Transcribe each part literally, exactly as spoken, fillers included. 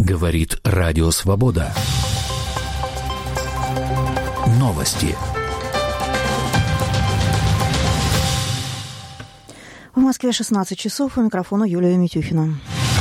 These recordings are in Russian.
Говорит Радио Свобода. Новости. В Москве шестнадцать часов. У микрофона Юлия Митюхина.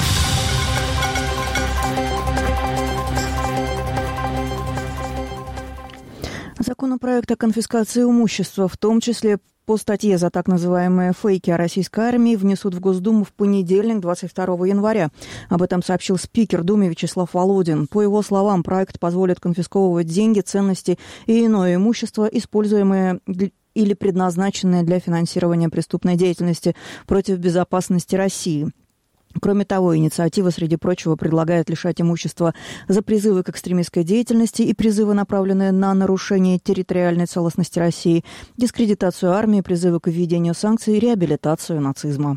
Законопроект о конфискации имущества, в том числе по статье за так называемые фейки о российской армии, внесут в Госдуму в понедельник, двадцать второго января. Об этом сообщил спикер Думы Вячеслав Володин. По его словам, проект позволит конфисковывать деньги, ценности и иное имущество, используемое или предназначенное для финансирования преступной деятельности против безопасности России. Кроме того, инициатива, среди прочего, предлагает лишать имущества за призывы к экстремистской деятельности и призывы, направленные на нарушение территориальной целостности России, дискредитацию армии, призывы к введению санкций и реабилитацию нацизма.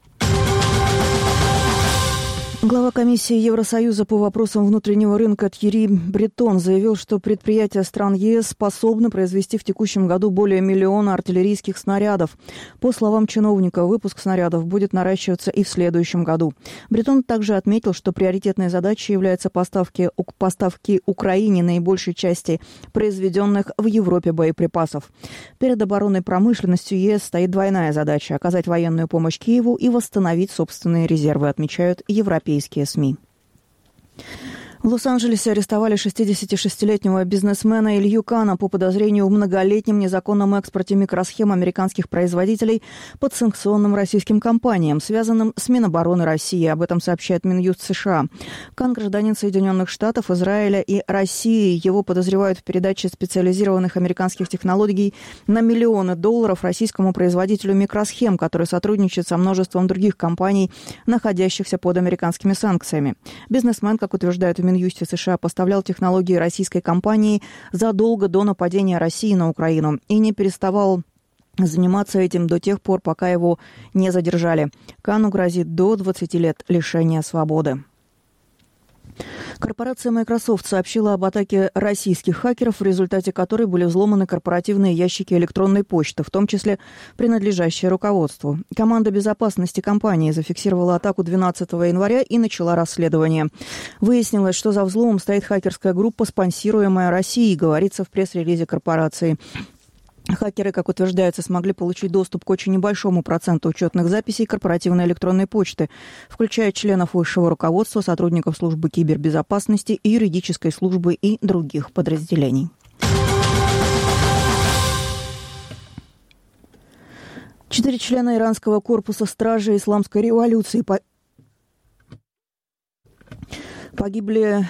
Глава комиссии Евросоюза по вопросам внутреннего рынка Тьерри Бретон заявил, что предприятия стран ЕС способны произвести в текущем году более миллиона артиллерийских снарядов. По словам чиновника, выпуск снарядов будет наращиваться и в следующем году. Бретон также отметил, что приоритетной задачей является поставки, поставки Украине наибольшей части произведенных в Европе боеприпасов. Перед оборонной промышленностью ЕС стоит двойная задача – оказать военную помощь Киеву и восстановить собственные резервы, отмечают европейские СМИ. В Лос-Анджелесе арестовали шестидесятишестилетнего бизнесмена Илью Кана по подозрению в многолетнем незаконном экспорте микросхем американских производителей под санкционным российским компаниям, связанным с Минобороны России. Об этом сообщает Минюст США. Кан – гражданин Соединенных Штатов, Израиля и России. Его подозревают в передаче специализированных американских технологий на миллионы долларов российскому производителю микросхем, который сотрудничает со множеством других компаний, находящихся под американскими санкциями. Бизнесмен, как утверждают в Минюсте США, поставлял технологии российской компании задолго до нападения России на Украину и не переставал заниматься этим до тех пор, пока его не задержали. Кану грозит до двадцати лет лишения свободы. Корпорация Microsoft сообщила об атаке российских хакеров, в результате которой были взломаны корпоративные ящики электронной почты, в том числе принадлежащие руководству. Команда безопасности компании зафиксировала атаку двенадцатого января и начала расследование. Выяснилось, что за взломом стоит хакерская группа, спонсируемая Россией, говорится в пресс-релизе корпорации. Хакеры, как утверждается, смогли получить доступ к очень небольшому проценту учетных записей корпоративной электронной почты, включая членов высшего руководства, сотрудников службы кибербезопасности и юридической службы и других подразделений. Четыре члена иранского корпуса стражи исламской революции погибли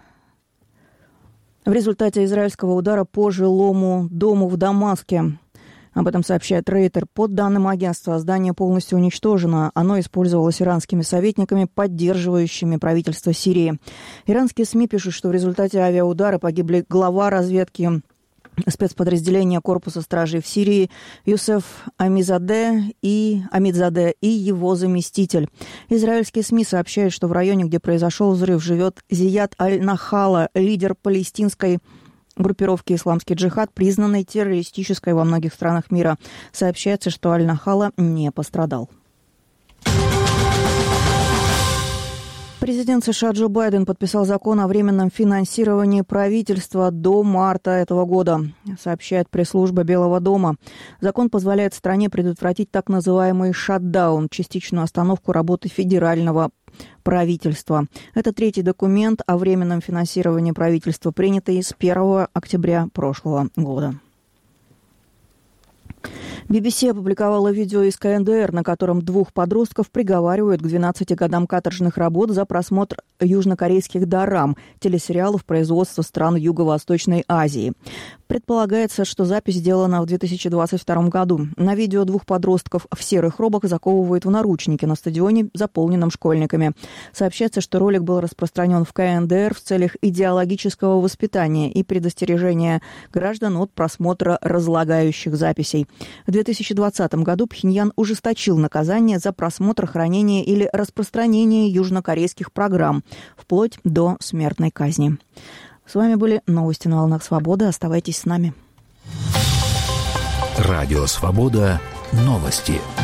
в результате израильского удара по жилому дому в Дамаске. Об этом сообщает Рейтер. По данным агентства, здание полностью уничтожено. Оно использовалось иранскими советниками, поддерживающими правительство Сирии. Иранские СМИ пишут, что в результате авиаудара погибли глава разведки спецподразделения корпуса стражей в Сирии Юсеф Амизаде и, Амидзаде и его заместитель. Израильские СМИ сообщают, что в районе, где произошел взрыв, живет Зияд Аль-Нахала, лидер палестинской группировки «Исламский джихад», признанной террористической во многих странах мира. Сообщается, что Аль-Нахала не пострадал. Президент США Джо Байден подписал закон о временном финансировании правительства до марта этого года, сообщает пресс-служба Белого дома. Закон позволяет стране предотвратить так называемый шатдаун, частичную остановку работы федерального правительства. Это третий документ о временном финансировании правительства, принятый с первого октября прошлого года. би би си опубликовала видео из ка эн дэ эр, на котором двух подростков приговаривают к двенадцати годам каторжных работ за просмотр южнокорейских дорам, телесериалов производства стран Юго-Восточной Азии. Предполагается, что запись сделана в две тысячи двадцать втором году. На видео двух подростков в серых робах заковывают в наручники на стадионе, заполненном школьниками. Сообщается, что ролик был распространен в ка эн дэ эр в целях идеологического воспитания и предостережения граждан от просмотра разлагающих записей. В две тысячи двадцатом году Пхеньян ужесточил наказание за просмотр, хранение или распространение южнокорейских программ, вплоть до смертной казни. С вами были новости на волнах Свободы. Оставайтесь с нами. Радио Свобода. Новости.